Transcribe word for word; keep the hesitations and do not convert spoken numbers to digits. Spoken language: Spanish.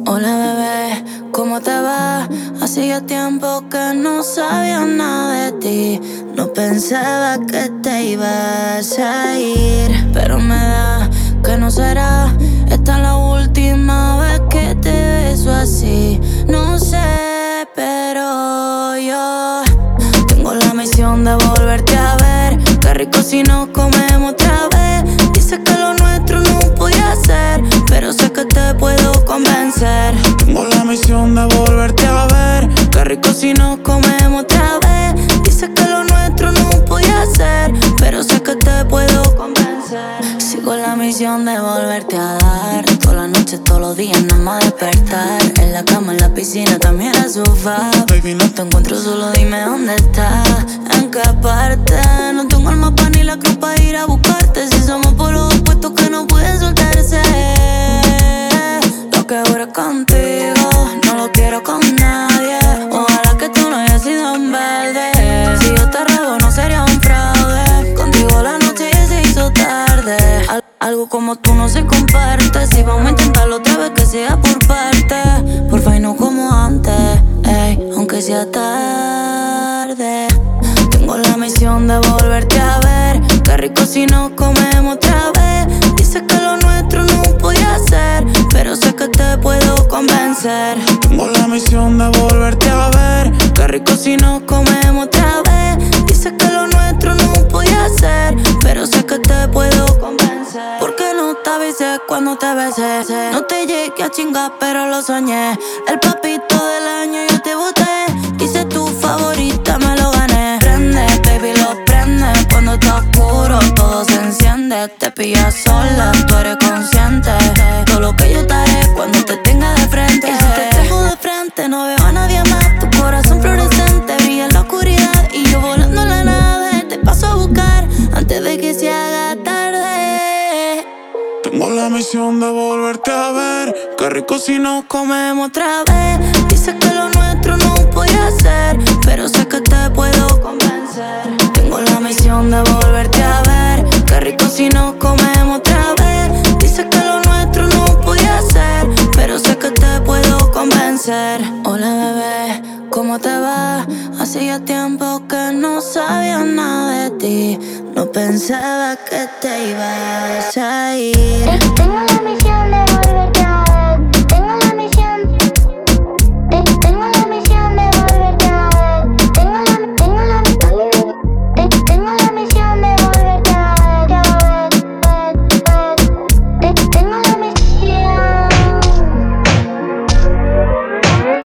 Hola bebé, ¿cómo te va? Hacía tiempo que no sabía nada de ti. No pensaba que te ibas a ir, pero me da que no será esta la última vez que te beso así. No sé, pero yo tengo la misión de volverte a ver. Qué rico si nos comemos otra vez. Dices que lo nuestro no podía ser, pero sé que te puedo convencer. Tengo la misión de volverte a ver. Qué rico si nos comemos otra vez. Dices que lo nuestro no podía ser, pero sé que te puedo convencer. Sigo la misión de volverte a dar. Toda la noche, todos los días, nada más despertar. En la cama, en la piscina, también el sofá. Baby, no Te encuentro, solo dime dónde estás. En qué parte. No tengo el mapa ni la cruz para ir a buscarte. Si somos por los opuestos que no pueden soltarse. Lo que ahora es contigo, no lo quiero con nadie. Ojalá que tú no hayas sido un verde. Si yo te robo no sería un fraude. Contigo la noche ya se hizo tarde. Al- algo como tú no se comparte. Si vamos a intentarlo otra vez, que sea por parte. Porfa y no como antes, ey, aunque sea tarde. Tengo la misión de volverte a ver. Qué rico si nos comemos otra vez. Dices que lo nuestro no podía ser, pero sé que te puedo convencer. Tengo la misión de volverte a ver. Qué rico si nos comemos otra vez. Dices que lo nuestro no podía ser, pero sé que te puedo convencer. ¿Por qué no te avisé cuando te besé? No te llegué a chingar, pero lo soñé. El papito del año yo te boté. Hice tu favorita, me lo gané. Prende, baby, lo prende. Cuando está oscuro, todo se enciende. Te pillas sola, tú eres consciente. Todo lo que yo te haré cuando te tenga de frente. Y si te tengo de frente, no veo a nadie más. Tu corazón fluorescente brilla en la oscuridad. Y yo volando en la nave, te paso a buscar antes de que se haga tarde. Tengo la misión de volverte a ver. Qué rico si nos Comemos otra vez. Dices que lo nuestro no podía ser, pero sé que te puedo convencer. Tengo la misión de volverte a ver. Qué rico si nos comemos otra vez. Dices que lo nuestro no podía ser, pero sé que te puedo convencer. Hola bebé, ¿cómo te va? Hacía tiempo que no sabía nada de ti. No pensaba que te ibas a ir.